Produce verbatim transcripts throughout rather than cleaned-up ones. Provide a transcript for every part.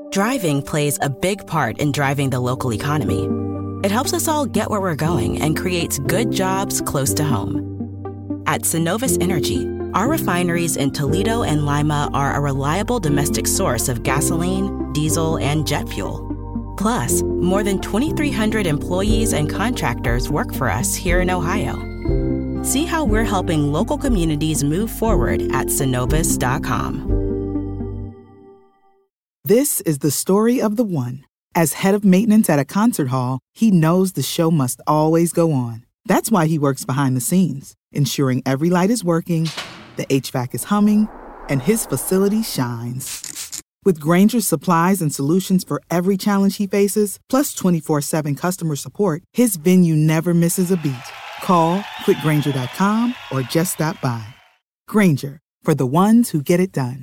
Driving plays a big part in driving the local economy. It helps us all get where we're going and creates good jobs close to home. At Synovus Energy, our refineries in Toledo and Lima are a reliable domestic source of gasoline, diesel, and jet fuel. Plus, more than twenty-three hundred employees and contractors work for us here in Ohio. See how we're helping local communities move forward at Synovus dot com. This is the story of the one. As head of maintenance at a concert hall, he knows the show must always go on. That's why he works behind the scenes, ensuring every light is working, the H V A C is humming, and his facility shines. With Grainger's supplies and solutions for every challenge he faces, plus twenty-four seven customer support, his venue never misses a beat. Call quick grainger dot com or just stop by. Grainger, for the ones who get it done.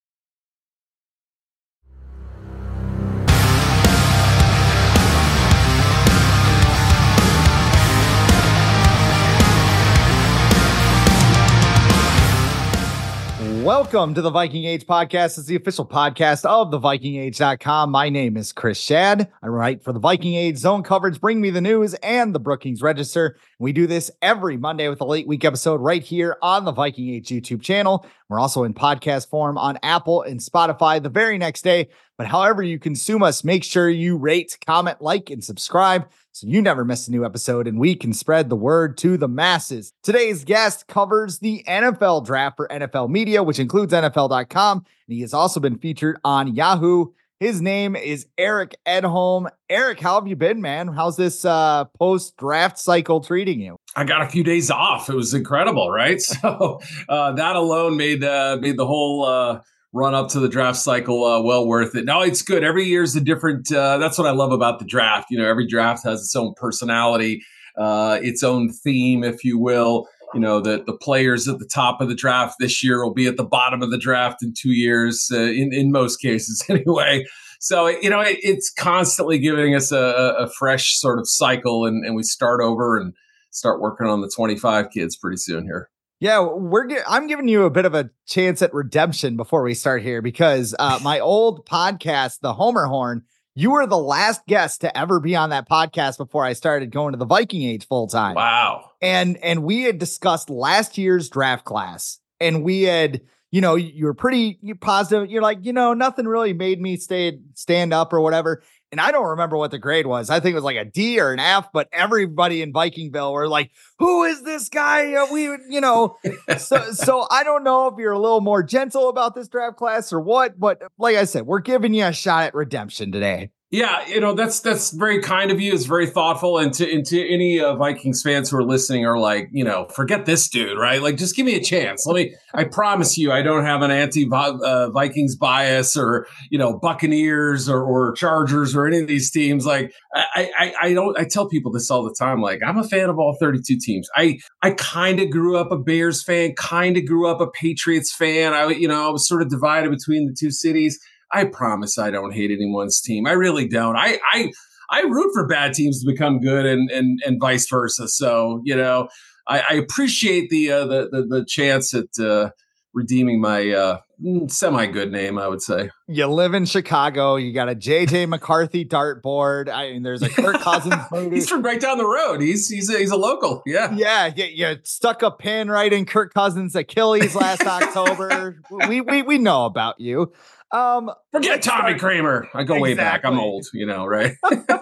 Welcome to the Viking Age podcast. It's the official podcast of the viking age dot com. My name is Chris Schad. I write for the Viking Age Zone Coverage, Bring Me the News, and the Brookings Register. We do this every Monday with a late week episode right here on the Viking Age YouTube channel. We're also in podcast form on Apple and Spotify the very next day. But however you consume us, make sure you rate, comment, like, and subscribe so you never miss a new episode and we can spread the word to the masses. Today's guest covers the N F L draft for N F L Media, which includes N F L dot com, and he has also been featured on Yahoo. His name is Eric Edholm. Eric, how have you been, man? How's this uh, post-draft cycle treating you? I got a few days off. It was incredible, right? So uh, that alone made uh, made the whole uh, run up to the draft cycle uh, well worth it. No, it's good. Every year is a different. Uh, that's what I love about the draft. You know, every draft has its own personality, uh, its own theme, if you will. You know, the, the players at the top of the draft this year will be at the bottom of the draft in two years, uh, in, in most cases anyway. So, you know, it, it's constantly giving us a, a fresh sort of cycle, and, and we start over and start working on the twenty-five kids pretty soon here. Yeah, we're. Gi- I'm giving you a bit of a chance at redemption before we start here because uh, my old podcast, The Homer Horn, you were the last guest to ever be on that podcast before I started going to the Viking Age full time. Wow. And and we had discussed last year's draft class, and we had, you know, you were pretty positive. You're like, you know, nothing really made me stay stand up or whatever. And I don't remember what the grade was. I think it was like a D or an F, but everybody in Vikingville were like, who is this guy? Uh, we, you know, so, so I don't know if you're a little more gentle about this draft class or what, but like I said, we're giving you a shot at redemption today. Yeah, you know, that's that's very kind of you. It's very thoughtful. And to, and to any uh, Vikings fans who are listening are like, you know, forget this dude, right? Like, just give me a chance. Let me, I promise you, I don't have an anti-Vikings uh, bias or, you know, Buccaneers or, or Chargers or any of these teams. Like, I, I, I don't, I tell people this all the time. Like, I'm a fan of all thirty-two teams. I, I kind of grew up a Bears fan, kind of grew up a Patriots fan. I, you know, I was sort of divided between the two cities. I promise I don't hate anyone's team. I really don't. I I I root for bad teams to become good, and and and vice versa. So, you know, I, I appreciate the, uh, the the the chance at uh, redeeming my uh, semi good name, I would say. You live in Chicago. You got a J J McCarthy dartboard. I mean, there's a Kirk Cousins movie. He's from right down the road. He's he's a, he's a local. Yeah, yeah. You, you stuck a pin right in Kirk Cousins' Achilles last October. We we we know about you. Um, Forget Tommy start. Kramer. I go exactly. way back. I'm old, you know, right?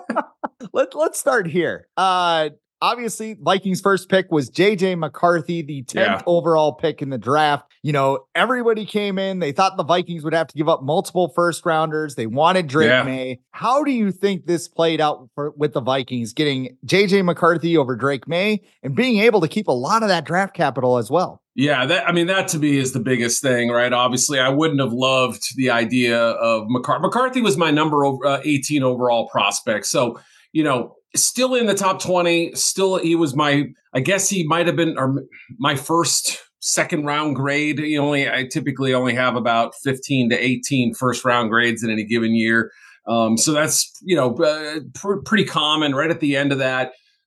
Let, let's start here. Uh, obviously, Vikings' first pick was J J McCarthy, the tenth yeah. overall pick in the draft. You know, everybody came in. They thought the Vikings would have to give up multiple first rounders. They wanted Drake yeah. May. How do you think this played out for, with the Vikings getting J J McCarthy over Drake May and being able to keep a lot of that draft capital as well? Yeah, that, I mean, that to me is the biggest thing, right? Obviously, I wouldn't have loved the idea of McCarthy. McCarthy was my number uh, eighteen overall prospect. So, you know, still in the top twenty, still he was my, I guess he might have been or my first second round grade. You only, I typically only have about fifteen to eighteen first round grades in any given year. Um, so that's, you know, uh, pr- pretty common right at the end of that.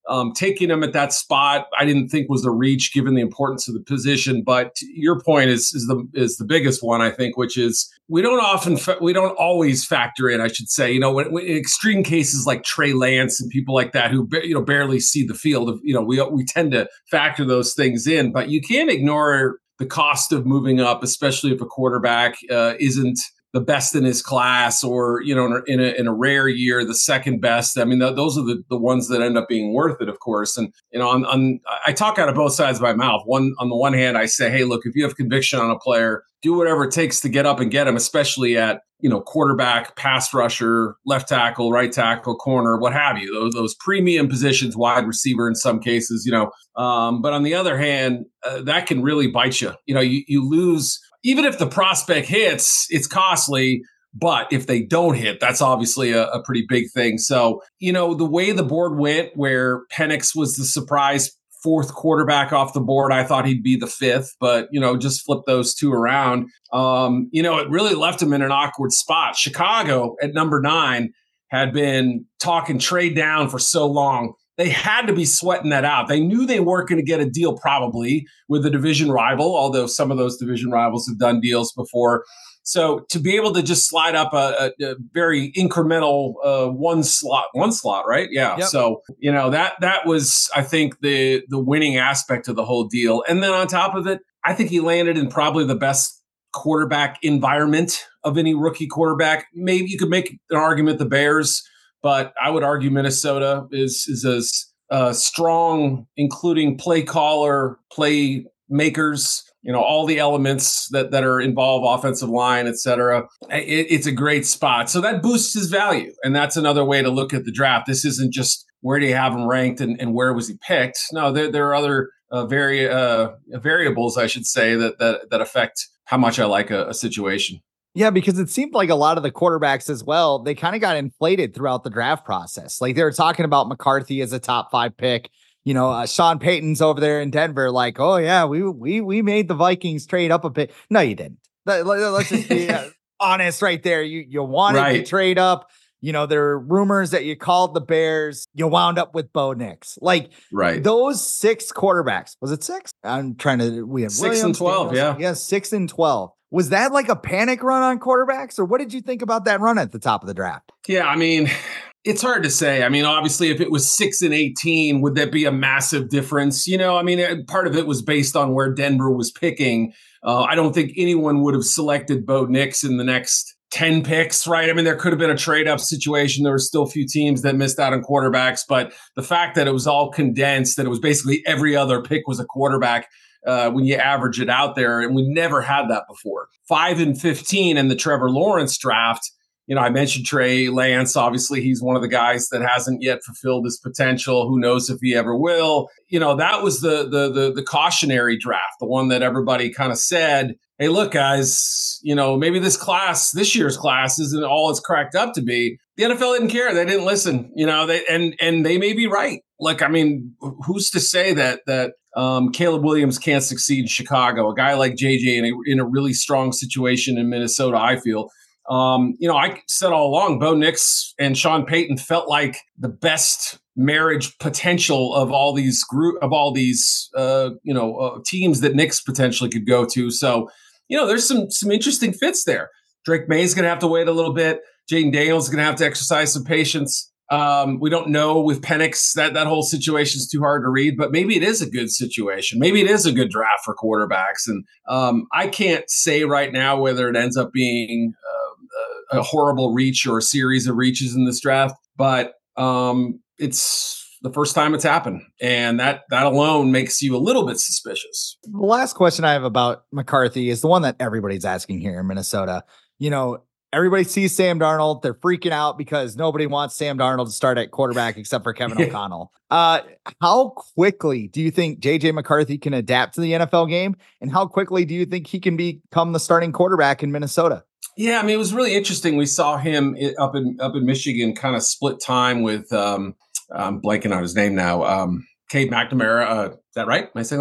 Um, taking him at that spot, I didn't think was a reach given the importance of the position. But your point is is the is the biggest one, I think, which is we don't often fa- we don't always factor in, I should say, you know, when, when in extreme cases like Trey Lance and people like that who you know barely see the field. You know, we we tend to factor those things in, but you can't ignore the cost of moving up, especially if a quarterback uh, isn't the best in his class, or, you know, in a, in a rare year, the second best. I mean, th- those are the, the ones that end up being worth it, of course. And, you know, on, on, I talk out of both sides of my mouth. One, on the one hand, I say, hey, look, if you have conviction on a player, do whatever it takes to get up and get him, especially at, you know, quarterback, pass rusher, left tackle, right tackle, corner, what have you, those, those premium positions, wide receiver in some cases, you know. Um, but on the other hand, uh, that can really bite you. You know, you, you lose. Even if the prospect hits, it's costly. But if they don't hit, that's obviously a, a pretty big thing. So, you know, the way the board went, where Penix was the surprise fourth quarterback off the board, I thought he'd be the fifth. But, you know, just flip those two around. Um, you know, it really left him in an awkward spot. Chicago at number nine had been talking trade down for so long. They had to be sweating that out. They knew they weren't going to get a deal probably with a division rival, although some of those division rivals have done deals before. So to be able to just slide up a, a, a very incremental uh, one slot, one slot, right? Yeah. Yep. So, you know, that that was, I think, the the winning aspect of the whole deal. And then on top of it, I think he landed in probably the best quarterback environment of any rookie quarterback. Maybe you could make an argument the Bears, but I would argue Minnesota is is as uh, strong, including play caller, play makers, you know, all the elements that, that are involved, offensive line, et cetera. It, it's a great spot. So that boosts his value. And that's another way to look at the draft. This isn't just where do you have him ranked and, and where was he picked? No, there, there are other uh, vari- uh, variables, I should say, that, that, that affect how much I like a, a situation. Yeah, because it seemed like a lot of the quarterbacks as well, they kind of got inflated throughout the draft process. Like they were talking about McCarthy as a top five pick. You know, uh, Sean Payton's over there in Denver, like, oh yeah, we we we made the Vikings trade up a bit. No, you didn't. Let, let, let's just be uh, honest right there. You you wanted right. to trade up. You know, there are rumors that you called the Bears. You wound up with Bo Nix. Like right. those six quarterbacks. Was it six? I'm trying to. We have six Williams, and twelve. Daniels. Yeah, yeah, six and twelve. Was that like a panic run on quarterbacks, or what did you think about that run at the top of the draft? Yeah, I mean, it's hard to say. I mean, obviously, if it was six and eighteen, would that be a massive difference? You know, I mean, part of it was based on where Denver was picking. Uh, I don't think anyone would have selected Bo Nix in the next ten picks, right? I mean, there could have been a trade-up situation. There were still a few teams that missed out on quarterbacks, but the fact that it was all condensed, that it was basically every other pick was a quarterback, Uh, when you average it out there, and we never had that before. Five and fifteen in the Trevor Lawrence draft. You know, I mentioned Trey Lance. Obviously, he's one of the guys that hasn't yet fulfilled his potential. Who knows if he ever will? You know, that was the the the, the cautionary draft, the one that everybody kind of said, "Hey, look, guys, you know, maybe this class, this year's class, isn't all it's cracked up to be." The N F L didn't care; they didn't listen. You know, they and and they may be right. Like, I mean, who's to say that that um, Caleb Williams can't succeed in Chicago? A guy like J J in a, in a really strong situation in Minnesota, I feel. Um, you know, I said all along, Bo Nix and Sean Payton felt like the best marriage potential of all these group of all these uh, you know uh, teams that Nix potentially could go to. So, you know, there's some some interesting fits there. Drake May's going to have to wait a little bit. Jaden Daniels is going to have to exercise some patience. Um, we don't know with Penix. That that whole situation is too hard to read, but maybe it is a good situation. Maybe it is a good draft for quarterbacks. And um, I can't say right now whether it ends up being uh, a horrible reach or a series of reaches in this draft, but um, it's the first time it's happened. And that that alone makes you a little bit suspicious. The last question I have about McCarthy is the one that everybody's asking here in Minnesota. You know, everybody sees Sam Darnold. They're freaking out because nobody wants Sam Darnold to start at quarterback except for Kevin O'Connell. Uh, how quickly do you think J J McCarthy can adapt to the N F L game? And how quickly do you think he can become the starting quarterback in Minnesota? Yeah, I mean, it was really interesting. We saw him up in up in Michigan kind of split time with, um, I'm blanking on his name now, um, Cade McNamara. Uh, is that right? Am I saying that right?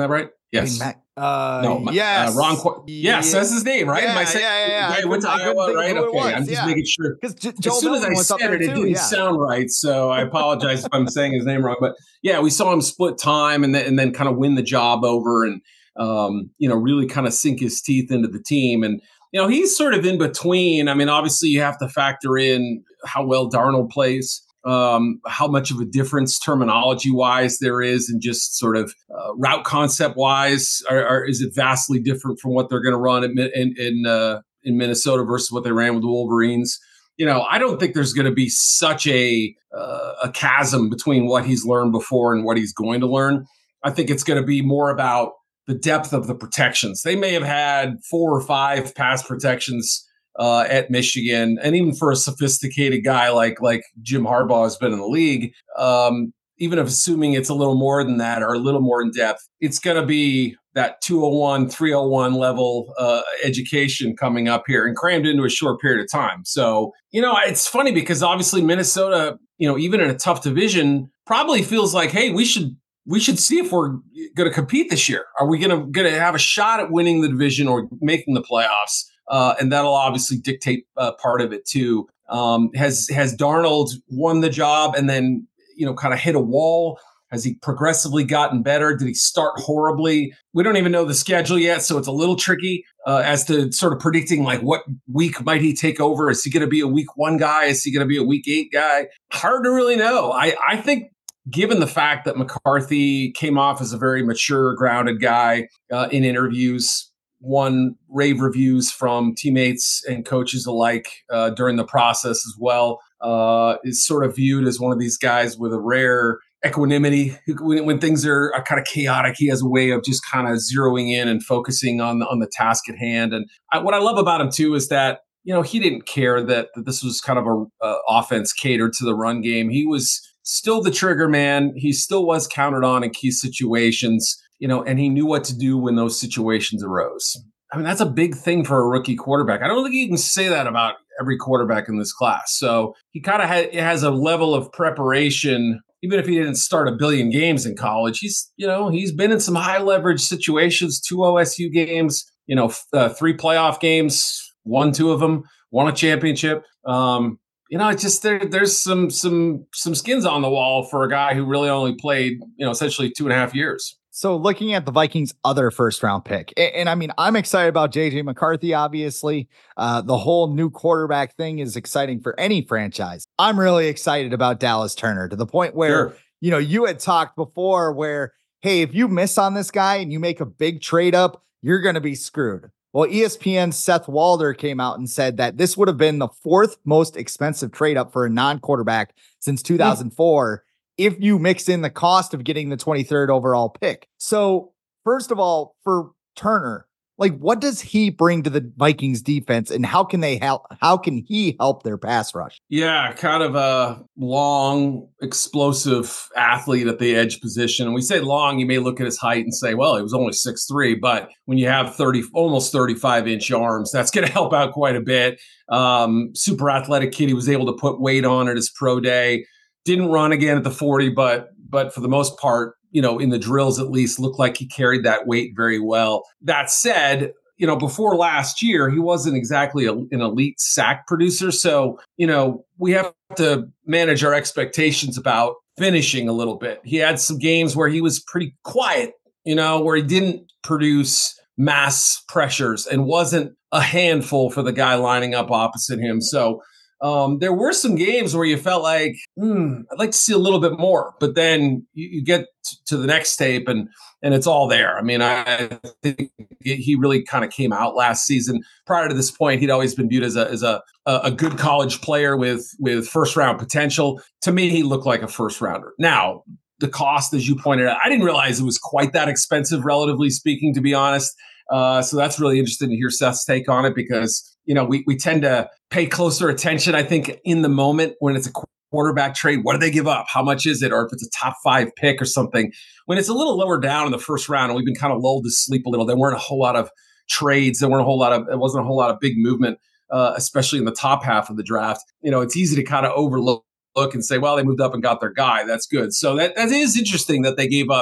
Yes. Mac, uh, no, my, yes. Uh, wrong. Qu- yes, that's his name, right? Yeah, Am I saying, yeah, yeah. I, I went to Iowa, right? Okay, Was, I'm just yeah. making sure. Because J- as soon as I said it, it too, didn't yeah. sound right. So I apologize if I'm saying his name wrong. But yeah, we saw him split time and then, and then kind of win the job over and, um, you know, really kind of sink his teeth into the team. And, you know, he's sort of in between. I mean, obviously you have to factor in how well Darnold plays. Um, how much of a difference terminology wise there is and just sort of uh, route concept wise, or, or is it vastly different from what they're going to run in in in, uh, in Minnesota versus what they ran with the Wolverines? You know, I don't think there's going to be such a uh, a chasm between what he's learned before and what he's going to learn. I think it's going to be more about the depth of the protections. They may have had four or five pass protections Uh, at Michigan, and even for a sophisticated guy like like Jim Harbaugh has been in the league, um, even if assuming it's a little more than that or a little more in depth, it's going to be that two oh one, three oh one level uh, education coming up here and crammed into a short period of time. So, you know, it's funny because obviously Minnesota, you know, even in a tough division, probably feels like, hey, we should we should see if we're going to compete this year. Are we going to going to have a shot at winning the division or making the playoffs? Uh, and that'll obviously dictate uh, part of it too. Um, has has Darnold won the job and then, you know, kind of hit a wall? Has he progressively gotten better? Did he start horribly? We don't even know the schedule yet, so it's a little tricky uh, as to sort of predicting like what week might he take over. Is he going to be a week one guy? Is he going to be a week eight guy? Hard to really know. I, I think given the fact that McCarthy came off as a very mature, grounded guy uh, in interviews, won rave reviews from teammates and coaches alike uh, during the process as well, uh, is sort of viewed as one of these guys with a rare equanimity. When, when things are, are kind of chaotic, he has a way of just kind of zeroing in and focusing on, on the task at hand. And I, what I love about him too is that, you know, he didn't care that, that this was kind of a uh, offense catered to the run game. He was still the trigger man. He still was counted on in key situations. You know, and he knew what to do when those situations arose. I mean, that's a big thing for a rookie quarterback. I don't think you can say that about every quarterback in this class. So he kind of ha- has a level of preparation, even if he didn't start a billion games in college. He's, you know, he's been in some high leverage situations, two O S U games, you know, uh, three playoff games, won two of them, won a championship. Um, you know, it's just there. There's some some some skins on the wall for a guy who really only played, you know, essentially two and a half years. So looking at the Vikings' other first round pick, and, and I mean, I'm excited about J J McCarthy, obviously. Uh, the whole new quarterback thing is exciting for any franchise. I'm really excited about Dallas Turner to the point where, sure. you know, you had talked before where, hey, if you miss on this guy and you make a big trade up, you're going to be screwed. Well, E S P N's Seth Walder came out and said that this would have been the fourth most expensive trade up for a non-quarterback since two thousand four. Mm. If you mix in the cost of getting the twenty-third overall pick. So first of all, for Turner, like what does he bring to the Vikings defense and how can they help? How can he help their pass rush? Yeah, kind of a long, explosive athlete at the edge position. And we say long, you may look at his height and say, well, he was only six three, but when you have thirty, almost thirty-five inch arms, that's going to help out quite a bit. Um, super athletic kid. He was able to put weight on at his pro day. Didn't run again at the forty, but but for the most part, you know, in the drills at least, looked like he carried that weight very well. That said, you know, before last year, he wasn't exactly a, an elite sack producer. So, you know, we have to manage our expectations about finishing a little bit. He had some games where he was pretty quiet, you know, where he didn't produce mass pressures and wasn't a handful for the guy lining up opposite him. So, Um, there were some games where you felt like, hmm, I'd like to see a little bit more, but then you, you get t- to the next tape and and it's all there. I mean, I think he really kind of came out last season. Prior to this point, he'd always been viewed as a as a a good college player with with first round potential. To me, he looked like a first rounder. Now, the cost, as you pointed out, I didn't realize it was quite that expensive, relatively speaking, to be honest. Uh, so that's really interesting to hear Seth's take on it because, you know, we, we tend to pay closer attention, I think, in the moment when it's a quarterback trade. What do they give up? How much is it? Or if it's a top five pick or something. When it's a little lower down in the first round and we've been kind of lulled to sleep a little, there weren't a whole lot of trades. There weren't a whole lot of, it wasn't a whole lot of big movement, uh, especially in the top half of the draft. You know, it's easy to kind of overlook and say, well, they moved up and got their guy. That's good. So that, that is interesting that they gave up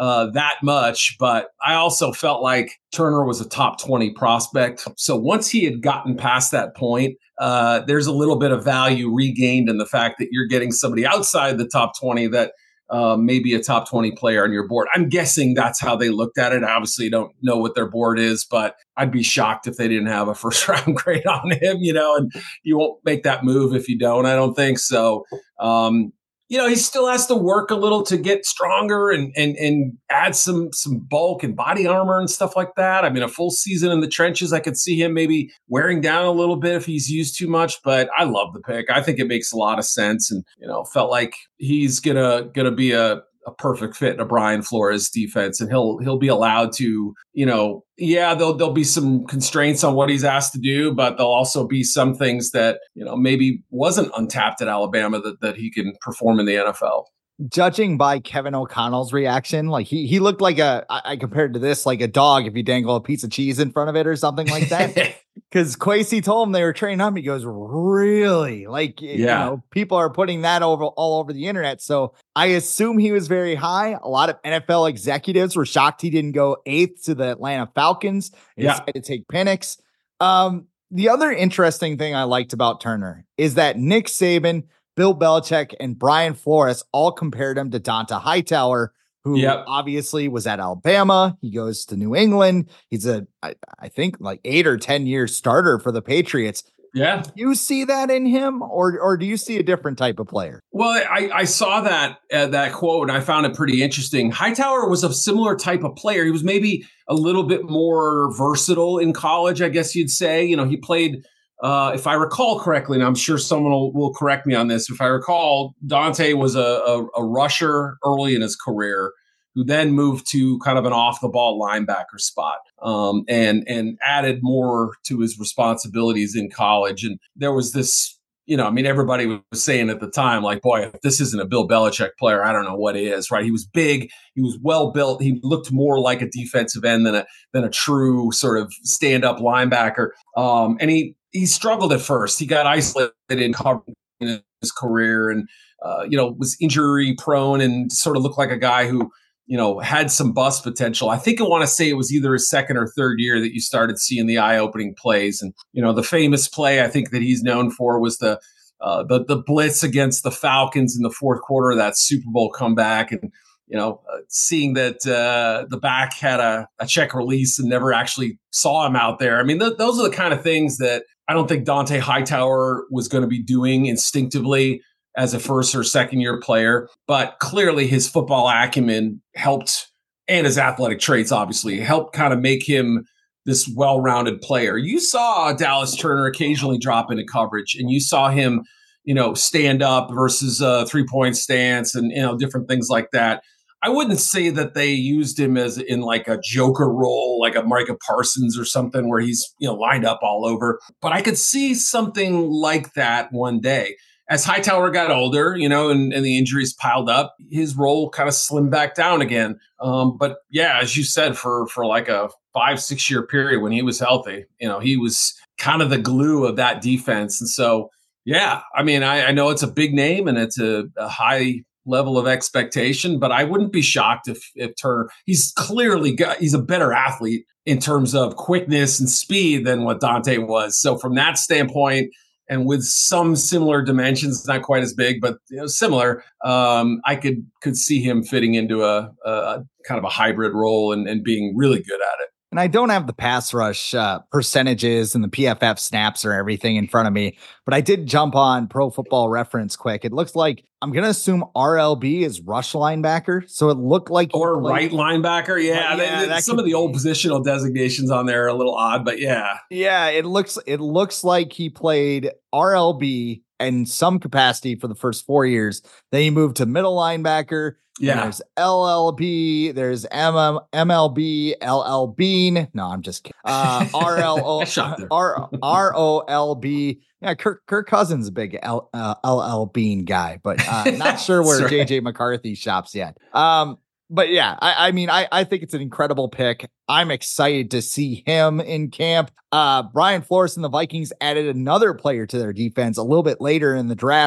uh, that much, but I also felt like Turner was a top twenty prospect. So once he had gotten past that point, uh, there's a little bit of value regained in the fact that you're getting somebody outside the top twenty that uh, may be a top twenty player on your board. I'm guessing that's how they looked at it. I obviously don't know what their board is, but I'd be shocked if they didn't have a first round grade on him, you know, and you won't make that move if you don't. I don't think so. Um, You know, he still has to work a little to get stronger and and and add some some bulk and body armor and stuff like that. I mean, a full season in the trenches, I could see him maybe wearing down a little bit if he's used too much. But I love the pick. I think it makes a lot of sense, and you know, felt like he's gonna gonna be a a perfect fit in a Brian Flores defense, and he'll he'll be allowed to, you know, yeah, there'll there'll be some constraints on what he's asked to do, but there'll also be some things that, you know, maybe wasn't untapped at Alabama that that he can perform in the N F L. Judging by Kevin O'Connell's reaction, like he he looked like a, I, I compared to this, like a dog if you dangle a piece of cheese in front of it or something like that. Because Kwesi told him they were training up. He goes, really? Like, yeah. you know, people are putting that over all over the internet. So I assume he was very high. A lot of N F L executives were shocked he didn't go eighth to the Atlanta Falcons. He yeah. decided to take Penix. Um, the other interesting thing I liked about Turner is that Nick Saban, Bill Belichick, and Brian Flores all compared him to Dont'a Hightower, who yep. obviously was at Alabama. He goes to New England. He's a, I, I think, like eight or ten year starter for the Patriots. Yeah. Do you see that in him, or or do you see a different type of player? Well, I, I saw that uh, that quote, and I found it pretty interesting. Hightower was a similar type of player. He was maybe a little bit more versatile in college, I guess you'd say. You know, he played, uh, if I recall correctly, and I'm sure someone will, will correct me on this, if I recall, Dante was a, a, a rusher early in his career, who then moved to kind of an off-the-ball linebacker spot, um, and and added more to his responsibilities in college. And there was this, you know, I mean, everybody was saying at the time, like, boy, if this isn't a Bill Belichick player, I don't know what is, right? He was big, he was well-built, he looked more like a defensive end than a than a true sort of stand-up linebacker. Um, and he he struggled at first. He got isolated in his career and, uh, you know, was injury-prone and sort of looked like a guy who, you know, had some bust potential. I think I want to say it was either his second or third year that you started seeing the eye-opening plays. And, you know, the famous play I think that he's known for was the uh, the the blitz against the Falcons in the fourth quarter of that Super Bowl comeback. And, you know, uh, seeing that uh, the back had a, a check release and never actually saw him out there. I mean, th- those are the kind of things that I don't think Dont'a Hightower was going to be doing instinctively as a first or second year player, but clearly his football acumen helped, and his athletic traits obviously helped kind of make him this well-rounded player. You saw Dallas Turner occasionally drop into coverage, and you saw him, you know, stand up versus a three-point stance and, you know, different things like that. I wouldn't say that they used him as in like a joker role, like a Micah Parsons or something where he's, you know, lined up all over, but I could see something like that one day. As Hightower got older, you know, and, and the injuries piled up, his role kind of slimmed back down again. Um, but yeah, as you said, for for like a five, six year period when he was healthy, you know, he was kind of the glue of that defense. And so, yeah, I mean, I, I know it's a big name and it's a, a high level of expectation, but I wouldn't be shocked if if Turner, he's clearly got, he's a better athlete in terms of quickness and speed than what Dante was. So from that standpoint, and with some similar dimensions, not quite as big, but you know, similar, um, I could could see him fitting into a, a kind of a hybrid role and, and being really good at it. And I don't have the pass rush uh, percentages and the P F F snaps or everything in front of me, but I did jump on Pro Football Reference quick. It looks like, I'm going to assume R L B is rush linebacker. So it looked like. Or right linebacker. Yeah. yeah they, some of the old positional designations on there are a little odd, but yeah. Yeah. It looks, it looks like he played R L B in some capacity for the first four years. Then he moved to middle linebacker. Yeah. There's L L B, there's M L B, L L Bean. No, I'm just kidding. Uh, R L O, R R O L B. Yeah, Kirk, Kirk Cousins, a big L, uh, L L Bean guy, but uh, not sure where right. J J McCarthy shops yet. Um, but yeah, I, I mean, I, I think it's an incredible pick. I'm excited to see him in camp. Uh, Brian Flores and the Vikings added another player to their defense a little bit later in the draft.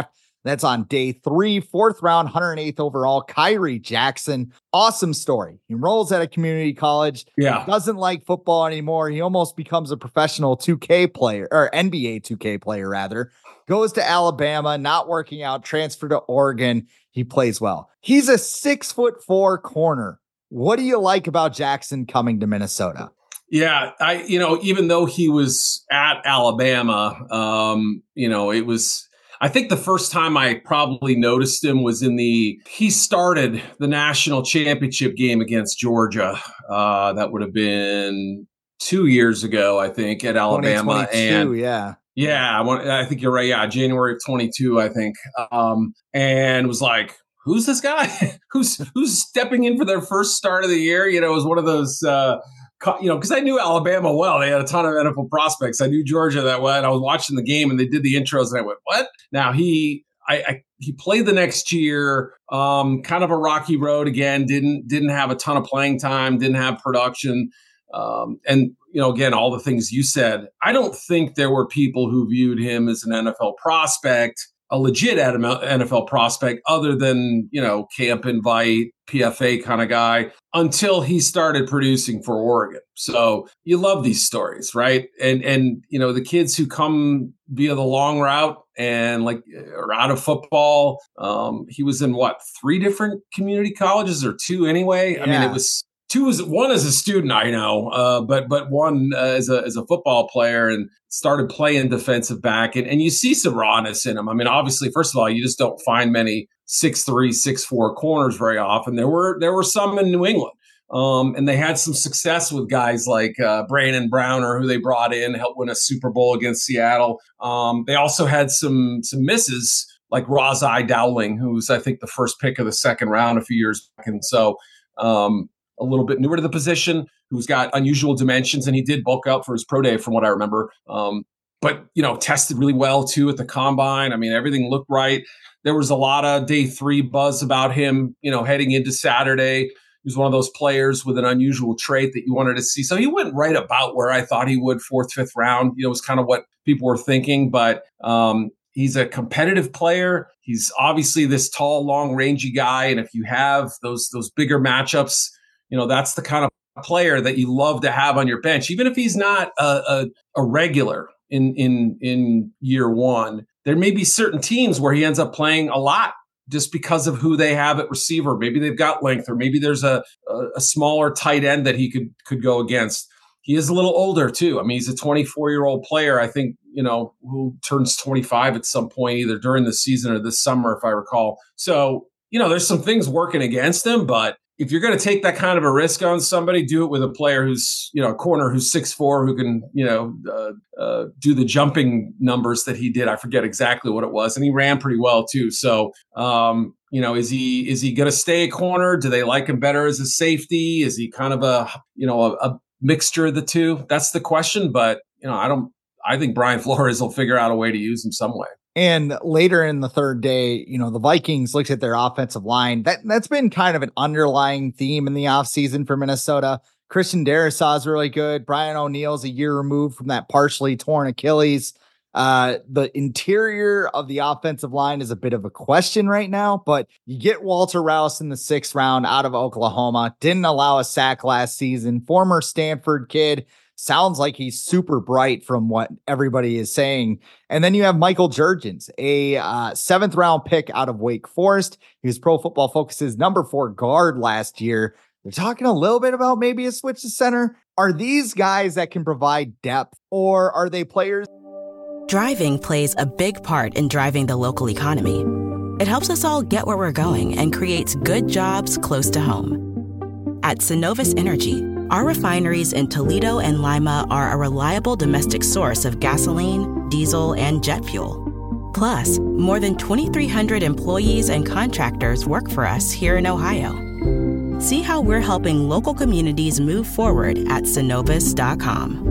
That's on day three, fourth round, one hundred eighth overall, Kyrie Jackson. Awesome story. He enrolls at a community college. Yeah. Doesn't like football anymore. He almost becomes a professional two K player, or N B A two K player rather. Goes to Alabama, not working out, transfer to Oregon. He plays well. He's a six foot four corner. What do you like about Jackson coming to Minnesota? Yeah, I, you know, even though he was at Alabama, um, you know, it was, I think the first time I probably noticed him was in the, he started the national championship game against Georgia. Uh, that would have been two years ago, I think, at Alabama. And yeah. Yeah, I, want, I think you're right. Yeah, January of twenty-two, I think. Um, and was like, who's this guy? who's who's stepping in for their first start of the year? You know, it was one of those, uh, you know, because I knew Alabama well. They had a ton of N F L prospects. I knew Georgia that well. And I was watching the game and they did the intros and I went, what? Now he I, I he played the next year, um, kind of a rocky road again, didn't didn't have a ton of playing time, didn't have production. Um, and, you know, again, all the things you said, I don't think there were people who viewed him as an N F L prospect, a legit N F L prospect, other than, you know, camp invite, P F A kind of guy, until he started producing for Oregon. So you love these stories, right? And, and, you know, the kids who come via the long route and like are out of football, um, he was in what, three different community colleges or two anyway? Yeah. I mean, it was two as one as a student, I know, uh, but but one uh, as a as a football player, and started playing defensive back, and, and you see some rawness in him. I mean, obviously, first of all, you just don't find many six three, six four corners very often. There were there were some in New England, um, and they had some success with guys like uh, Brandon Browner, who they brought in, helped win a Super Bowl against Seattle. Um, they also had some some misses like Razai Dowling, who's I think the first pick of the second round a few years back, and so. Um, a little bit newer to the position, who's got unusual dimensions, and he did bulk up for his pro day from what I remember. Um, but, you know, tested really well too at the combine. I mean, everything looked right. There was a lot of day three buzz about him, you know, heading into Saturday. He was one of those players with an unusual trait that you wanted to see. So he went right about where I thought he would, fourth, fifth round, you know, was kind of what people were thinking, but, um, he's a competitive player. He's obviously this tall, long, rangy guy. And if you have those, those bigger matchups, you know, that's the kind of player that you love to have on your bench, even if he's not a, a, a regular in, in, in year one. There may be certain teams where he ends up playing a lot just because of who they have at receiver. Maybe they've got length, or maybe there's a, a, a smaller tight end that he could, could go against. He is a little older too. I mean, he's a twenty-four year old player, I think, you know, who turns twenty-five at some point, either during the season or this summer, if I recall. So, you know, there's some things working against him, but if you're going to take that kind of a risk on somebody, do it with a player who's, you know, a corner who's six foot four, who can, you know, uh, uh, do the jumping numbers that he did. I forget exactly what it was. And he ran pretty well too. So, um, you know, is he, is he going to stay a corner? Do they like him better as a safety? Is he kind of a, you know, a, a mixture of the two? That's the question. But, you know, I don't, I think Brian Flores will figure out a way to use him some way. And later in the third day, you know, the Vikings looked at their offensive line. That, that's been kind of an underlying theme in the offseason for Minnesota. Christian Darrisaw is really good. Brian O'Neill's a year removed from that partially torn Achilles. Uh, the interior of the offensive line is a bit of a question right now, but you get Walter Rouse in the sixth round out of Oklahoma. Didn't allow a sack last season. Former Stanford kid. Sounds like he's super bright from what everybody is saying. And then you have Michael Jurgens, a uh, seventh round pick out of Wake Forest. He was Pro Football Focus's number four guard last year. They're talking a little bit about maybe a switch to center. Are these guys that can provide depth, or are they players? Driving plays a big part in driving the local economy. It helps us all get where we're going and creates good jobs close to home. At Synovus Energy, our refineries in Toledo and Lima are a reliable domestic source of gasoline, diesel, and jet fuel. Plus, more than twenty-three hundred employees and contractors work for us here in Ohio. See how we're helping local communities move forward at Synovus dot com.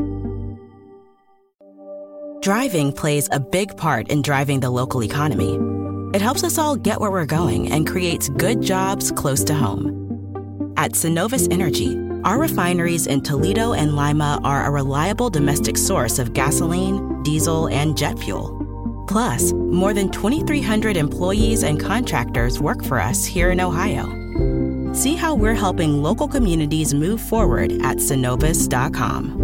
Driving plays a big part in driving the local economy. It helps us all get where we're going and creates good jobs close to home. At Synovus Energy, our refineries in Toledo and Lima are a reliable domestic source of gasoline, diesel, and jet fuel. Plus, more than twenty-three hundred employees and contractors work for us here in Ohio. See how we're helping local communities move forward at Synovus dot com.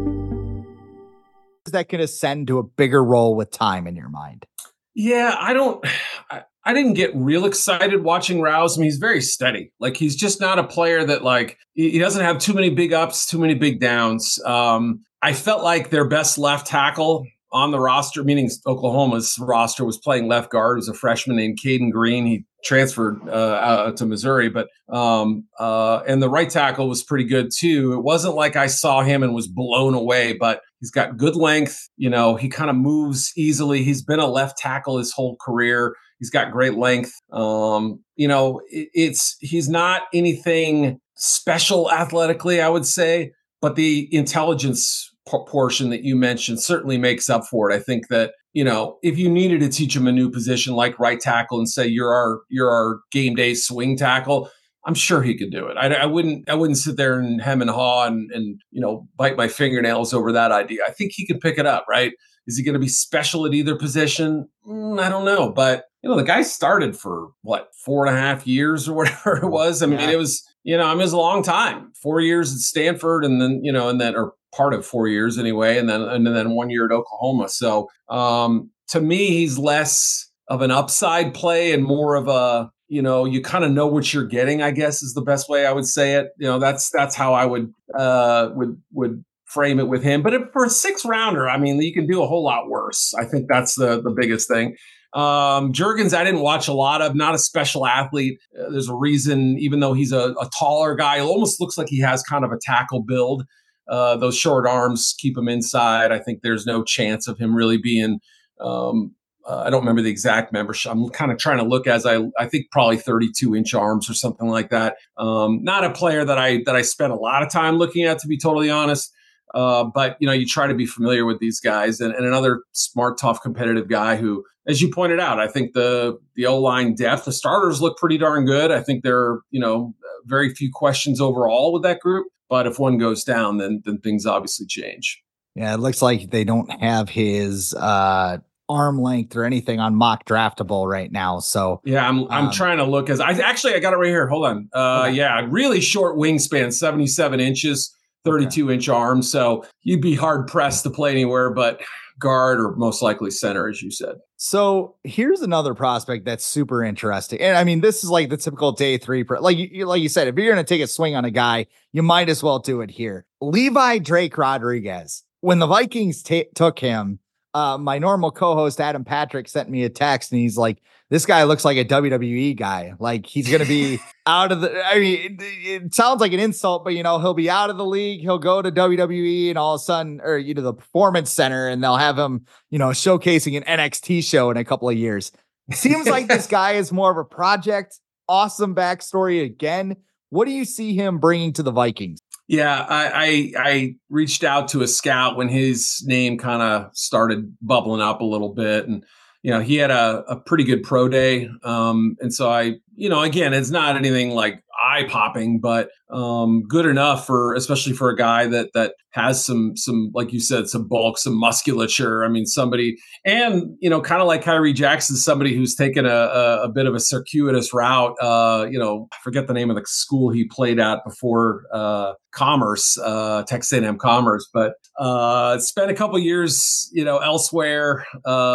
That can ascend to a bigger role with time in your mind? Yeah, I don't, I, I didn't get real excited watching Rouse. I mean, he's very steady. Like, he's just not a player that, like, he, he doesn't have too many big ups, too many big downs. Um, I felt like their best left tackle on the roster, meaning Oklahoma's roster, was playing left guard. It was a freshman named Caden Green. He transferred uh, out to Missouri, but um, uh, and the right tackle was pretty good too. It wasn't like I saw him and was blown away, but he's got good length. You know, he kind of moves easily. He's been a left tackle his whole career. He's got great length. Um, you know, it, it's he's not anything special athletically, I would say, but the intelligence portion that you mentioned certainly makes up for it. I think that, you know, if you needed to teach him a new position like right tackle and say you're our you're our game day swing tackle, I'm sure he could do it. I, I wouldn't I wouldn't sit there and hem and haw and and you know bite my fingernails over that idea. I think he could pick it up. Right? Is he going to be special at either position? Mm, I don't know, but you know the guy started for what four and a half years or whatever it was. I mean, yeah. it was you know I mean it was a long time. Four years at Stanford, and then you know and then or. part of four years anyway, and then and then one year at Oklahoma. So um, to me, he's less of an upside play and more of a, you know, you kind of know what you're getting, I guess is the best way I would say it. You know, that's that's how I would uh, would would frame it with him. But if, for a six rounder, I mean, you can do a whole lot worse. I think that's the the biggest thing. Um, Juergens, I didn't watch a lot of, not a special athlete. Uh, there's a reason, even though he's a, a taller guy, it almost looks like he has kind of a tackle build. Uh, those short arms keep him inside. I think there's no chance of him really being, um, uh, I don't remember the exact membership. I'm kind of trying to look as I, I think probably thirty-two inch arms or something like that. Um, not a player that I, that I spent a lot of time looking at, to be totally honest. Uh, but, you know, you try to be familiar with these guys, and, and another smart, tough, competitive guy who, as you pointed out, I think the, the O-line depth, the starters look pretty darn good. I think there are, you know, very few questions overall with that group. But if one goes down, then then things obviously change. Yeah, it looks like they don't have his uh, arm length or anything on mock draftable right now. So yeah, I'm I'm um, trying to look as I actually I got it right here. Hold on. Uh, okay. Yeah, really short wingspan, seventy-seven inches, thirty-two okay. inch arms. So you'd be hard pressed to play anywhere but guard or most likely center, as you said. So here's another prospect that's super interesting. And I mean, this is like the typical day three, pro- like you, like you said, if you're going to take a swing on a guy, you might as well do it here. Levi Drake Rodriguez. When the Vikings t- took him, uh, my normal co-host Adam Patrick sent me a text and he's like, this guy looks like a W W E guy. Like he's going to be out of the, I mean, it, it sounds like an insult, but you know, he'll be out of the league. He'll go to W W E and all of a sudden, or, you know, the Performance Center, and they'll have him, you know, showcasing an N X T show in a couple of years. Seems like this guy is more of a project. Awesome backstory again. What do you see him bringing to the Vikings? Yeah, I, I I reached out to a scout when his name kind of started bubbling up a little bit, and you know he had a, a pretty good pro day, um, and so I, you know, again, it's not anything like eye popping, but um, good enough for, especially for a guy that that has some some like you said, some bulk, some musculature. I mean, somebody, and you know, kind of like Kyrie Jackson, somebody who's taken a, a, a bit of a circuitous route. Uh, you know, I forget the name of the school he played at before uh, Commerce, uh, Texas A and M Commerce, but uh, spent a couple years, you know, elsewhere.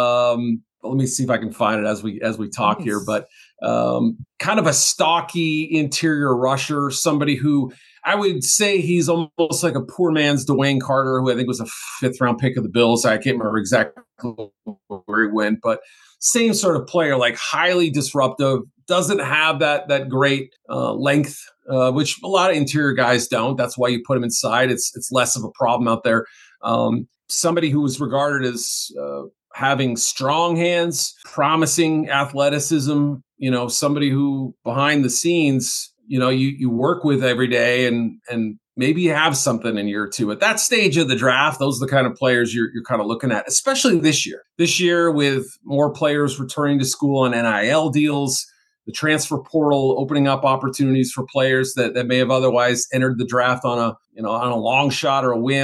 Um, let me see if I can find it as we as we talk nice. here, but. Um, kind of a stocky interior rusher, somebody who I would say he's almost like a poor man's Dwayne Carter, who I think was a fifth round pick of the Bills. I can't remember exactly where he went, but same sort of player, like highly disruptive, doesn't have that, that great uh, length, uh, which a lot of interior guys don't. That's why you put him inside. It's, it's less of a problem out there. Um, somebody who was regarded as, uh, having strong hands, promising athleticism, you know, somebody who behind the scenes, you know, you, you work with every day and, and maybe you have something in year two. At that stage of the draft, those are the kind of players you're, you're kind of looking at, especially this year. This year with more players returning to school on N I L deals, the transfer portal opening up opportunities for players that, that may have otherwise entered the draft on a, you know, on a long shot or a whim.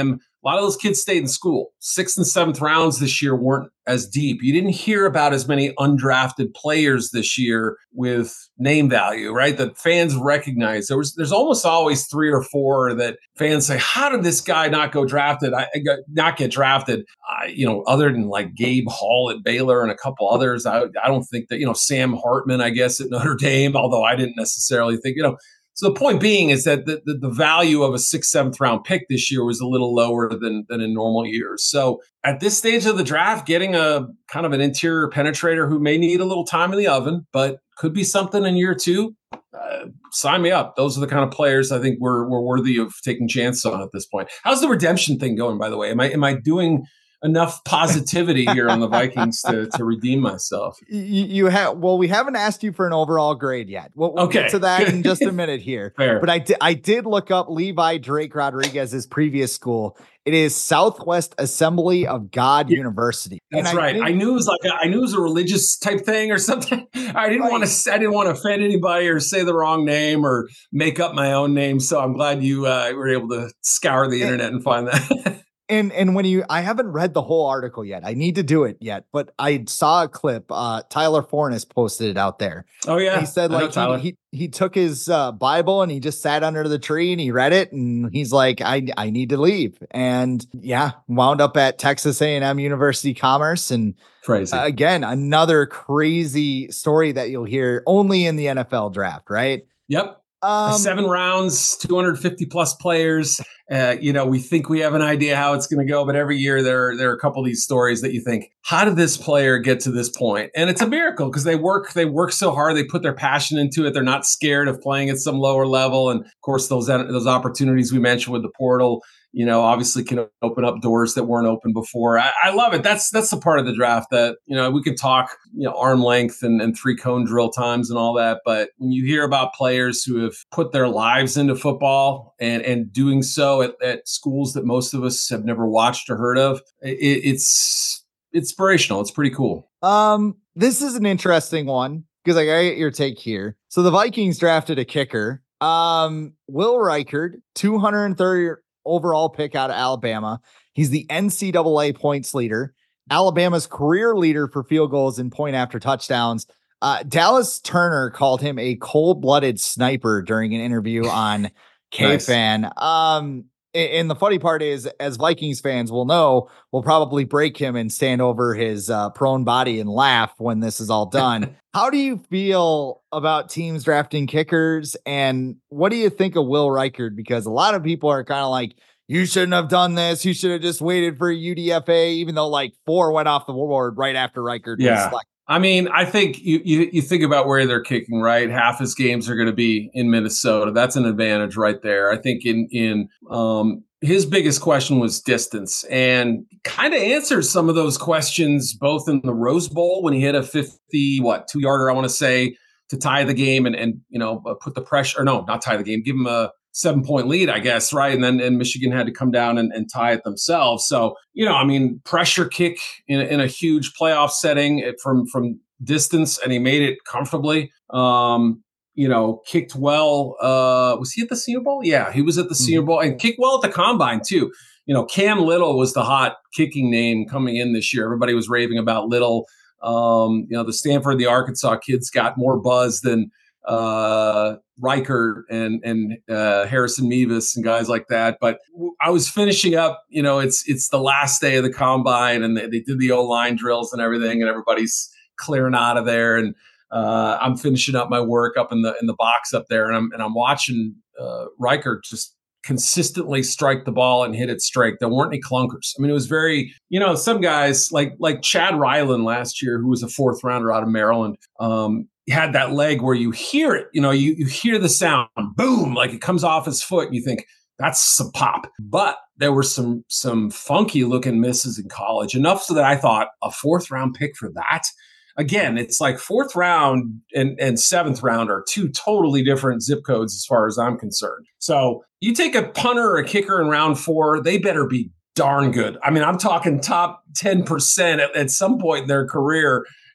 a lot of those kids stayed in school. Sixth and seventh rounds this year weren't as deep. You didn't hear about as many undrafted players this year with name value, right? That fans recognize. There was, there's almost always three or four that fans say, how did this guy not go drafted? I, I got, not get drafted? I, you know, other than like Gabe Hall at Baylor and a couple others, I, I don't think that, you know, Sam Hartman, I guess, at Notre Dame, although I didn't necessarily think, you know. So the point being is that the, the, the value of a sixth, seventh round pick this year was a little lower than, than in normal years. So at this stage of the draft, getting a kind of an interior penetrator who may need a little time in the oven, but could be something in year two, uh, sign me up. Those are the kind of players I think we're, we're worthy of taking chances on at this point. How's the redemption thing going, by the way? Am I, am I doing enough positivity here on the Vikings to, to redeem myself? You, you have, well, we haven't asked you for an overall grade yet. We'll, we'll okay. get to that in just a minute here. Fair. But I did, I did look up Levi Drake Rodriguez's previous school. It is Southwest Assembly of God yeah, University. That's I right. Think, I knew it was like a, I knew it was a religious type thing or something. I didn't right. want to. I didn't want to offend anybody or say the wrong name or make up my own name. So I'm glad you uh, were able to scour the internet and find that. And and when you, I haven't read the whole article yet. I need to do it yet, but I saw a clip. Uh, Tyler Fornes posted it out there. Oh yeah, he said like he, he he took his uh, Bible and he just sat under the tree and he read it and he's like, I I need to leave. And yeah, wound up at Texas A and M University Commerce. And crazy uh, again, another crazy story that you'll hear only in the N F L draft, right? Yep. Um, Seven rounds, two hundred fifty plus players. Uh, you know, we think we have an idea how it's going to go, but every year there, there are a couple of these stories that you think, how did this player get to this point? And it's a miracle because they work, they work so hard. They put their passion into it. They're not scared of playing at some lower level. And of course, those, those opportunities we mentioned with the portal, you know, obviously can open up doors that weren't open before. I, I love it. That's that's the part of the draft that, you know, we can talk, you know, arm length and, and three cone drill times and all that. But when you hear about players who have put their lives into football and, and doing so at, at schools that most of us have never watched or heard of, it, it's inspirational. It's pretty cool. Um, this is an interesting one because I gotta get your take here. So the Vikings drafted a kicker, um, Will Reichard, two hundred thirty overall pick out of Alabama. He's the N C double A points leader, Alabama's career leader for field goals and point after touchdowns. Uh, Dallas Turner called him a cold-blooded sniper during an interview on K-Fan. Nice. Um, and the funny part is, as Vikings fans will know, we'll probably break him and stand over his uh, prone body and laugh when this is all done. How do you feel about teams drafting kickers? And what do you think of Will Reichard? Because a lot of people are kind of like, you shouldn't have done this. You should have just waited for U D F A, even though like four went off the board right after Reichard yeah. was selected. I mean, I think you, you you think about where they're kicking, right? Half his games are going to be in Minnesota. That's an advantage right there. I think in in um, his biggest question was distance, and kind of answers some of those questions both in the Rose Bowl when he hit a fifty what two yarder, I want to say, to tie the game and and you know put the pressure. Or no, not tie the game. Give him a seven point lead, I guess, right? And then and Michigan had to come down and, and tie it themselves. So, you know, I mean, pressure kick in, in a huge playoff setting from, from distance, and he made it comfortably. Um, you know, kicked well. Uh, was he at the Senior Bowl? Yeah, he was at the mm-hmm. Senior Bowl and kicked well at the Combine too. You know, Cam Little was the hot kicking name coming in this year. Everybody was raving about Little. Um, you know, the Stanford, the Arkansas kids got more buzz than uh Reichard and and uh Harrison Mevis and guys like that. But I was finishing up, you know, it's it's the last day of the Combine and they, they did the O-line drills and everything and everybody's clearing out of there and uh I'm finishing up my work up in the in the box up there and I'm and I'm watching uh Reichard just consistently strike the ball and hit it straight. There weren't any clunkers. I mean, it was very, you know, some guys like like Chad Ryland last year, who was a fourth rounder out of Maryland, um had that leg where you hear it, you know, you, you hear the sound, boom, like it comes off his foot and you think that's some pop. But there were some, some funky looking misses in college, enough so that I thought a fourth round pick for that. Again, it's like fourth round and, and seventh round are two totally different zip codes as far as I'm concerned. So you take a punter or a kicker in round four, they better be darn good. I mean, I'm talking top ten percent at, at some point in their career.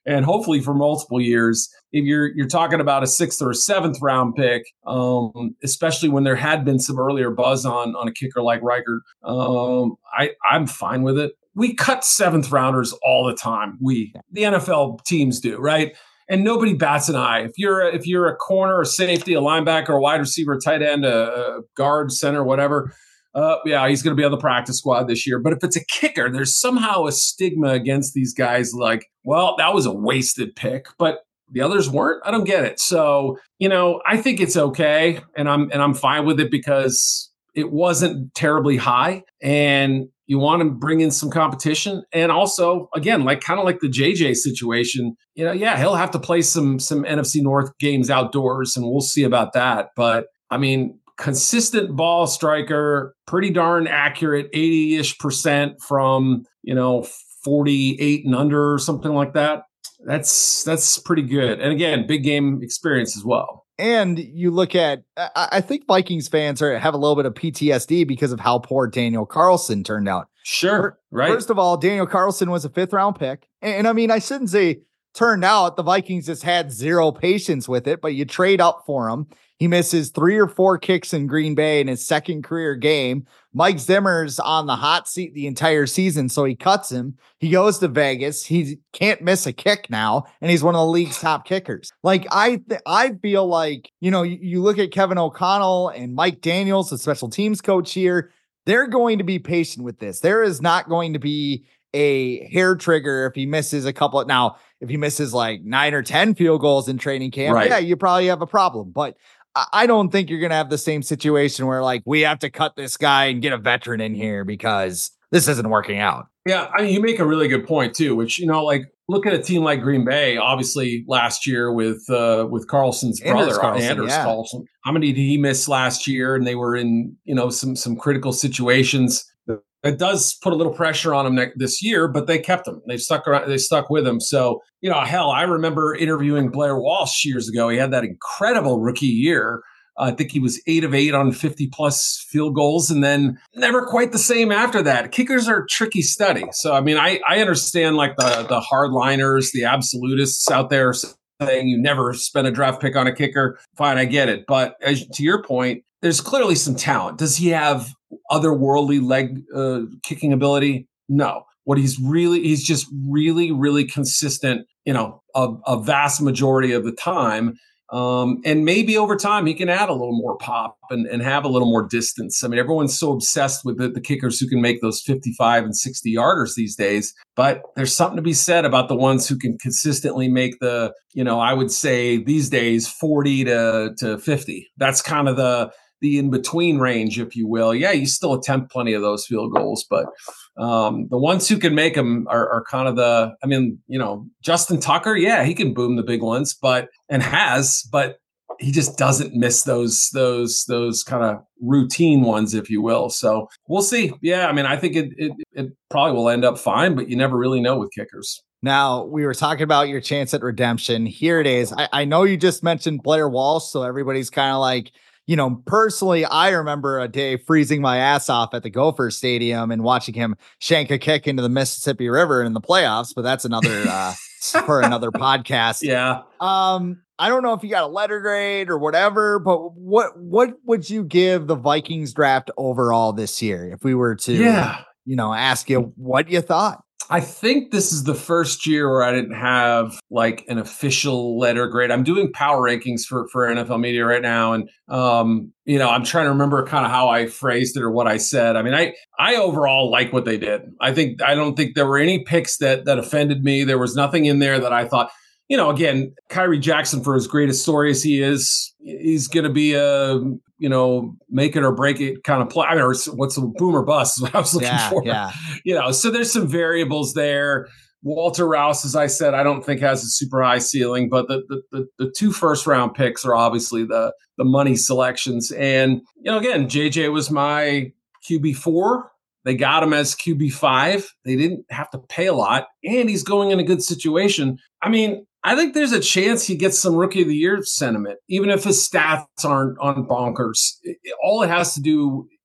and hopefully for multiple years. If you're you're talking about a sixth or a seventh round pick, um, especially when there had been some earlier buzz on on a kicker like Reichert, um, I I'm fine with it. We cut seventh rounders all the time. We the N F L teams do, right? And nobody bats an eye. If you're a, if you're a corner, a safety, a linebacker, a wide receiver, a tight end, a, a guard, center, whatever. Uh, yeah, he's going to be on the practice squad this year. But if it's a kicker, there's somehow a stigma against these guys like, well, that was a wasted pick, but the others weren't. I don't get it. So, you know, I think it's okay. And I'm, and I'm fine with it because it wasn't terribly high and you want to bring in some competition. And also, again, like kind of like the J J situation, you know, yeah, he'll have to play some, some N F C North games outdoors and we'll see about that. But I mean, consistent ball striker, pretty darn accurate, eighty-ish percent from, you know, forty-eight and under or something like that. That's that's pretty good. And again, big game experience as well. And you look at, I think Vikings fans are have a little bit of P T S D because of how poor Daniel Carlson turned out. Sure, right. First of all, Daniel Carlson was a fifth round pick. And, and I mean, I shouldn't say turned out. The Vikings just had zero patience with it, but you trade up for him. He misses three or four kicks in Green Bay in his second career game. Mike Zimmer's on the hot seat the entire season, so he cuts him. He goes to Vegas. He can't miss a kick now, and he's one of the league's top kickers. Like, I th- I feel like, you know, you, you look at Kevin O'Connell and Mike Daniels, the special teams coach here, they're going to be patient with this. There is not going to be a hair trigger if he misses a couple of, now, if he misses like nine or ten field goals in training camp, right, yeah, you probably have a problem. But I don't think you're going to have the same situation where like, we have to cut this guy and get a veteran in here because this isn't working out. Yeah. I mean, you make a really good point too, which, you know, like look at a team like Green Bay, obviously last year with, uh, with Carlson's Anders brother, Carlson, Anders yeah. Carlson. How many did he miss last year? And they were in, you know, some, some critical situations. It does put a little pressure on him ne- this year, but they kept him. They stuck around. They stuck with him. So, you know, hell, I remember interviewing Blair Walsh years ago. He had that incredible rookie year. Uh, I think he was eight of eight on fifty plus field goals, and then never quite the same after that. Kickers are a tricky study. So, I mean, I, I understand like the the hardliners, the absolutists out there saying you never spend a draft pick on a kicker. Fine, I get it. But as to your point, there's clearly some talent. Does he have otherworldly leg uh, kicking ability? No. What he's really, he's just really, really consistent, you know, a, a vast majority of the time. Um, and maybe over time he can add a little more pop and, and have a little more distance. I mean, everyone's so obsessed with the, the kickers who can make those fifty-five and sixty yarders these days, but there's something to be said about the ones who can consistently make the, you know, I would say these days forty to fifty. That's kind of the, the in-between range, if you will. Yeah, you still attempt plenty of those field goals, but um, the ones who can make them are, are kind of the, I mean, you know, Justin Tucker, yeah, he can boom the big ones, but, and has, but he just doesn't miss those, those, those kind of routine ones, if you will. So we'll see. Yeah, I mean, I think it, it, it probably will end up fine, but you never really know with kickers. Now, we were talking about your chance at redemption. Here it is. I, I know you just mentioned Blair Walsh, so everybody's kind of like, you know, personally, I remember a day freezing my ass off at the Gopher Stadium and watching him shank a kick into the Mississippi River in the playoffs, but that's another uh, for another podcast. Yeah. Um, I don't know if you got a letter grade or whatever, but what what would you give the Vikings draft overall this year if we were to, yeah. you know, ask you what you thought? I think this is the first year where I didn't have like an official letter grade. I'm doing power rankings for, for N F L media right now. And, um, you know, I'm trying to remember kind of how I phrased it or what I said. I mean, I, I overall like what they did. I think, I don't think there were any picks that, that offended me. There was nothing in there that I thought, you know, again, Kyrie Jackson, for as great a story as he is, he's going to be a, you know, make it or break it kind of play. I mean, or what's a boom or bust is what I was looking yeah, for. Yeah. You know, so there's some variables there. Walter Rouse, as I said, I don't think has a super high ceiling, but the the the, the two first round picks are obviously the the money selections. And, you know, again, J J was my Q B four. They got him as Q B five. They didn't have to pay a lot, and he's going in a good situation. I mean, I think there's a chance he gets some Rookie of the Year sentiment, even if his stats aren't on bonkers. It, all it has to do,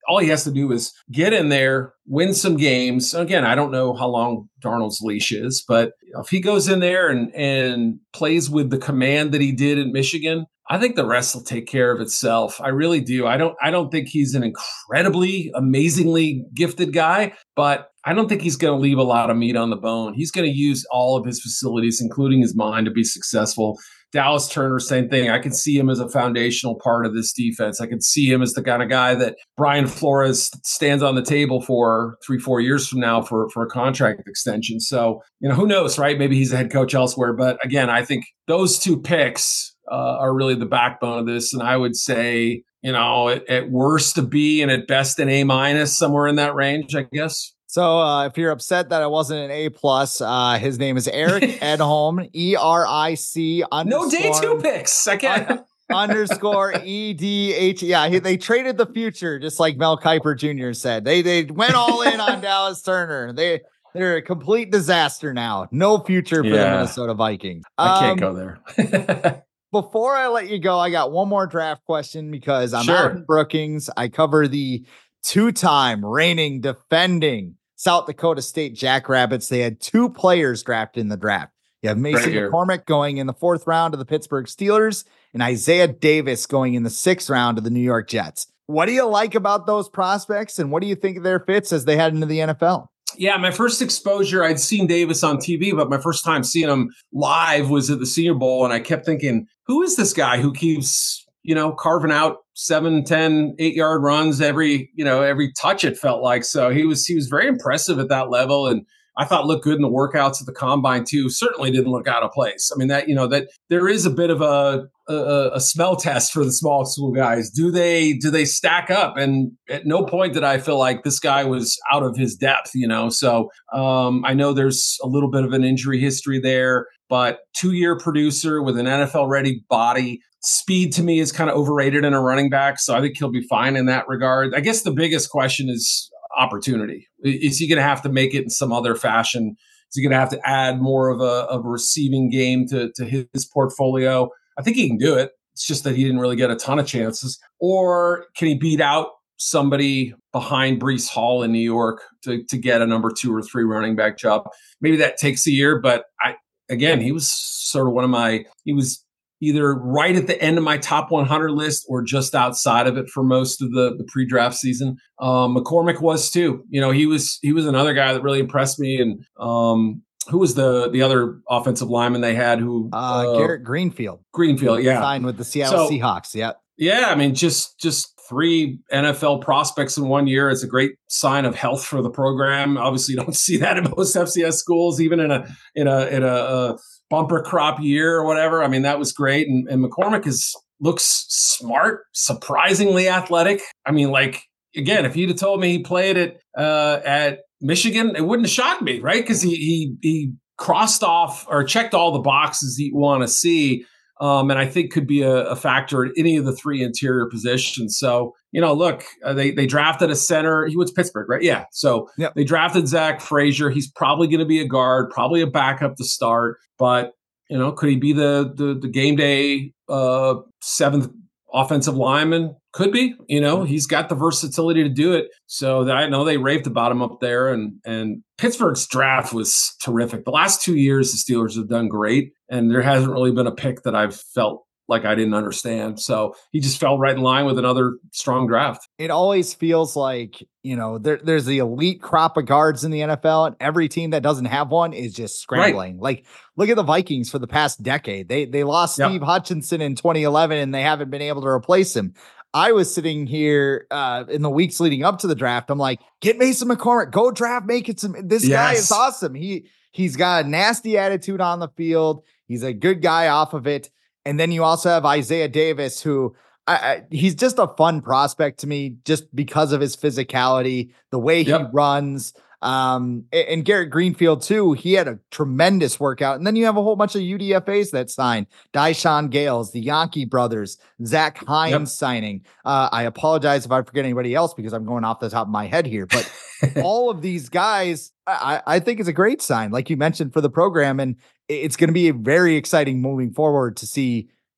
all he has to do is get in there, win some games. Again, I don't know how long Darnold's leash is, but if he goes in there and, and plays with the command that he did in Michigan, I think the rest will take care of itself. I really do. I don't I don't think he's an incredibly, amazingly gifted guy, but I don't think he's going to leave a lot of meat on the bone. He's going to use all of his facilities, including his mind, to be successful. Dallas Turner, same thing. I could see him as a foundational part of this defense. I could see him as the kind of guy that Brian Flores stands on the table for three, four years from now for, for a contract extension. So, you know, who knows, right? Maybe he's a head coach elsewhere. But again, I think those two picks uh, are really the backbone of this. And I would say, you know, at, at worst a B and at best an A minus, somewhere in that range, I guess. So uh, if you're upset that I wasn't an A plus, uh, his name is Eric Edholm, E R I C No day two picks. I can't. underscore E D H. Yeah, he, they traded the future, just like Mel Kiper Junior said. They they went all in on Dallas Turner. They they're a complete disaster now. No future for yeah. the Minnesota Vikings. Um, I can't go there. Before I let you go, I got one more draft question because I'm sure. out in Brookings. I cover the two-time reigning, defending South Dakota State Jackrabbits. They had two players drafted in the draft. You have Mason right McCormick going in the fourth round to the Pittsburgh Steelers and Isaiah Davis going in the sixth round to the New York Jets. What do you like about those prospects, and what do you think of their fits as they head into the N F L? Yeah, my first exposure, I'd seen Davis on T V, but my first time seeing him live was at the Senior Bowl, and I kept thinking, who is this guy who keeps, you know, carving out seven, ten, eight-yard runs every, you know, every touch, it felt like. So he was he was very impressive at that level, and I thought looked good in the workouts at the combine too. Certainly didn't look out of place. I mean, that, you know, that there is a bit of a, a a smell test for the small school guys. Do they do they stack up? And at no point did I feel like this guy was out of his depth, you know. So um, I know there's a little bit of an injury history there, but two-year producer with an N F L-ready body. Speed to me is kind of overrated in a running back, so I think he'll be fine in that regard. I guess the biggest question is opportunity. Is he going to have to make it in some other fashion? Is he going to have to add more of a, of a receiving game to, to his portfolio? I think he can do it. It's just that he didn't really get a ton of chances. Or can he beat out somebody behind Breece Hall in New York to, to get a number two or three running back job? Maybe that takes a year, but I, again, he was sort of one of my, he was either right at the end of my top one hundred list or just outside of it for most of the, the pre-draft season. Um, McCormick was too. You know, he was he was another guy that really impressed me. And um, who was the the other offensive lineman they had? Who uh, uh, Garrett Greenfield. Greenfield, yeah, signed with the Seattle so, Seahawks. Yeah, yeah. I mean, just just three N F L prospects in one year. It's a great sign of health for the program. Obviously, you don't see that in most F C S schools, even in a in a in a. a bumper crop year or whatever. I mean, that was great. And, and McCormick is looks smart, surprisingly athletic. I mean, like, again, if you'd have told me he played at uh, at Michigan, it wouldn't have shocked me, right? Because he, he he crossed off or checked all the boxes you want to see. Um, and I think could be a, a factor at any of the three interior positions. So, you know, look, uh, they they drafted a center. He went to Pittsburgh, right? Yeah. So yep. They drafted Zach Frazier. He's probably going to be a guard, probably a backup to start. But, you know, could he be the the, the game day uh, seventh offensive lineman? Could be. You know, he's got the versatility to do it. So that, I know they raved about him up there. And and Pittsburgh's draft was terrific. The last two years, the Steelers have done great. And there hasn't really been a pick that I've felt like I didn't understand. So he just fell right in line with another strong draft. It always feels like, you know, there, there's the elite crop of guards in the N F L, and every team that doesn't have one is just scrambling. Right. Like, look at the Vikings for the past decade. They they lost yep. Steve Hutchinson in twenty eleven, and they haven't been able to replace him. I was sitting here uh, in the weeks leading up to the draft. I'm like, get Mason McCormick, go draft, make it some. This yes. guy is awesome. He he's got a nasty attitude on the field. He's a good guy off of it. And then you also have Isaiah Davis, who I, I, he's just a fun prospect to me just because of his physicality, the way he yep. runs. Um, and, and Garrett Greenfield, too, he had a tremendous workout. And then you have a whole bunch of U D F As that signed. Dyshawn Gales, the Yankee brothers, Zach Hines yep. signing. Uh, I apologize if I forget anybody else because I'm going off the top of my head here. But all of these guys, I, I think it's a great sign, like you mentioned, for the program. And it's going to be very exciting moving forward to see,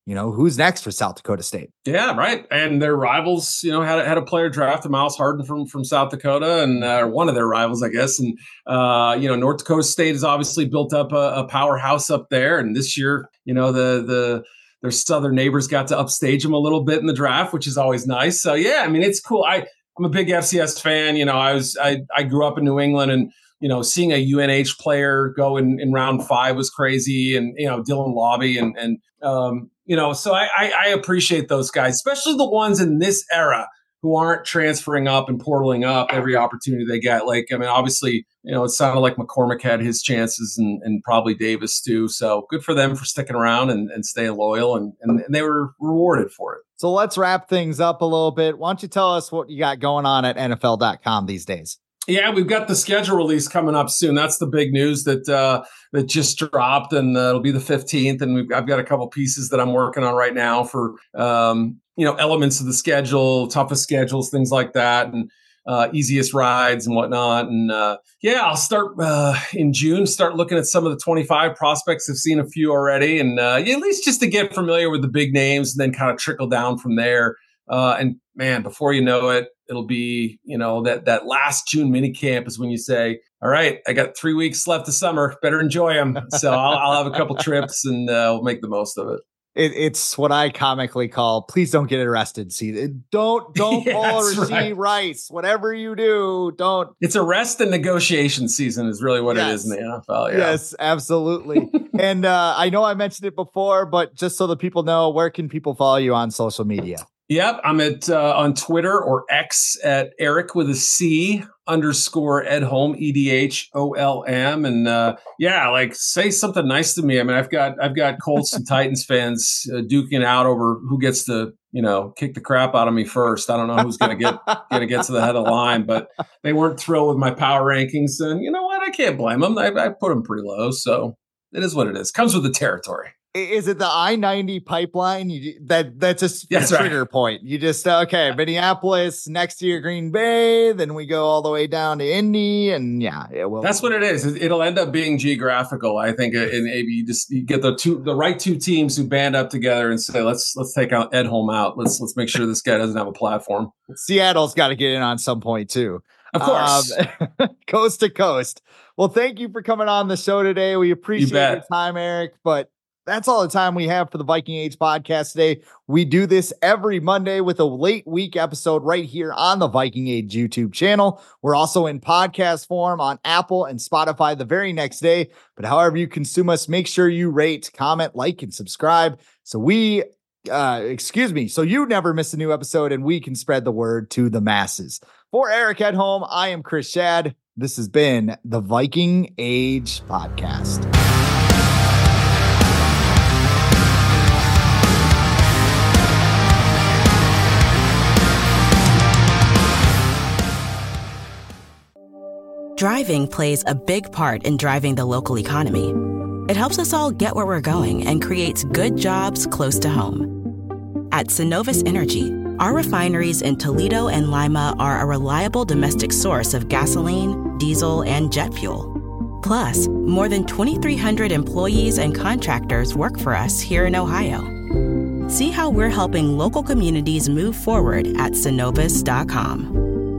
you know, who's next for South Dakota State? Yeah, right. And their rivals, you know, had, had a player drafted, Miles Harden from, from South Dakota, and uh, one of their rivals, I guess. And, uh, you know, North Dakota State has obviously built up a, a powerhouse up there. And this year, you know, the the their southern neighbors got to upstage them a little bit in the draft, which is always nice. So, yeah, I mean, it's cool. I, I'm a big F C S fan. You know, I was I, I grew up in New England, and, you know, seeing a U N H player go in, in round five was crazy. And, you know, Dylan Lobby and, and um, you know, so I, I, I appreciate those guys, especially the ones in this era who aren't transferring up and portaling up every opportunity they get. Like, I mean, obviously, you know, it sounded like McCormick had his chances and, and probably Davis too. So good for them for sticking around and, and staying loyal, and, and, and they were rewarded for it. So let's wrap things up a little bit. Why don't you tell us what you got going on at N F L dot com these days? Yeah, we've got the schedule release coming up soon. That's the big news that uh, that just dropped, and uh, it'll be the fifteenth. And we've, I've got a couple pieces that I'm working on right now for um, you know, elements of the schedule, toughest schedules, things like that, and uh, easiest rides and whatnot. And uh, yeah, I'll start uh, in June. Start looking at some of the twenty-five prospects. I've seen a few already, and uh, yeah, at least just to get familiar with the big names, and then kind of trickle down from there. Uh, and man, before you know it, it'll be, you know, that, that last June mini camp is when you say, all right, I got three weeks left of summer, better enjoy them. So I'll, I'll have a couple trips, and uh, we'll make the most of it. It, it's what I comically call, please don't get arrested. See, don't, don't yeah, pull a Rasheed right. Rice, whatever you do, don't. It's arrest and negotiation season is really what yes. it is in the N F L. Yeah. Yes, absolutely. And uh, I know I mentioned it before, but just so the people know, where can people follow you on social media? Yep, I'm at uh, on Twitter or X at Eric with a C underscore Edholm, E D H O L M, and uh, yeah, like say something nice to me. I mean, I've got I've got Colts and Titans fans uh, duking out over who gets to, you know, kick the crap out of me first. I don't know who's gonna get gonna get to the head of the line, but they weren't thrilled with my power rankings, and you know what? I can't blame them. I, I put them pretty low, so it is what it is. Comes with the territory. Is it the I ninety pipeline? You, that that's a yes, trigger right. point. You just, okay, Minneapolis, next year Green Bay, then we go all the way down to Indy, and yeah, it will. That's what it is. It'll end up being geographical, I think. And maybe you just you get the two, the right two teams who band up together and say, let's let's take out Edholm out. Let's let's make sure this guy doesn't have a platform. Seattle's got to get in on some point too. Of course, um, coast to coast. Well, thank you for coming on the show today. We appreciate your time, Eric. But that's all the time we have for the Viking Age podcast today. We do this every Monday with a late week episode right here on the Viking Age YouTube channel. We're also in podcast form on Apple and Spotify the very next day. But however you consume us, make sure you rate, comment, like, and subscribe. So we, uh, excuse me, so you never miss a new episode and we can spread the word to the masses. For Eric Edholm, I am Chris Schad. This has been the Viking Age podcast. Driving plays a big part in driving the local economy. It helps us all get where we're going and creates good jobs close to home. At Synovus Energy, our refineries in Toledo and Lima are a reliable domestic source of gasoline, diesel, and jet fuel. Plus, more than twenty-three hundred employees and contractors work for us here in Ohio. See how we're helping local communities move forward at Synovus dot com.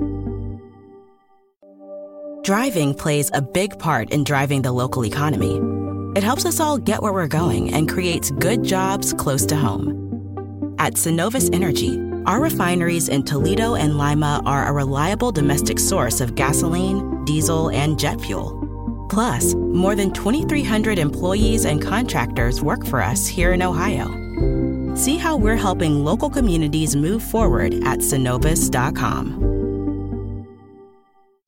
Driving plays a big part in driving the local economy. It helps us all get where we're going and creates good jobs close to home. At Synovus Energy, our refineries in Toledo and Lima are a reliable domestic source of gasoline, diesel, and jet fuel. Plus, more than twenty-three hundred employees and contractors work for us here in Ohio. See how we're helping local communities move forward at Synovus dot com.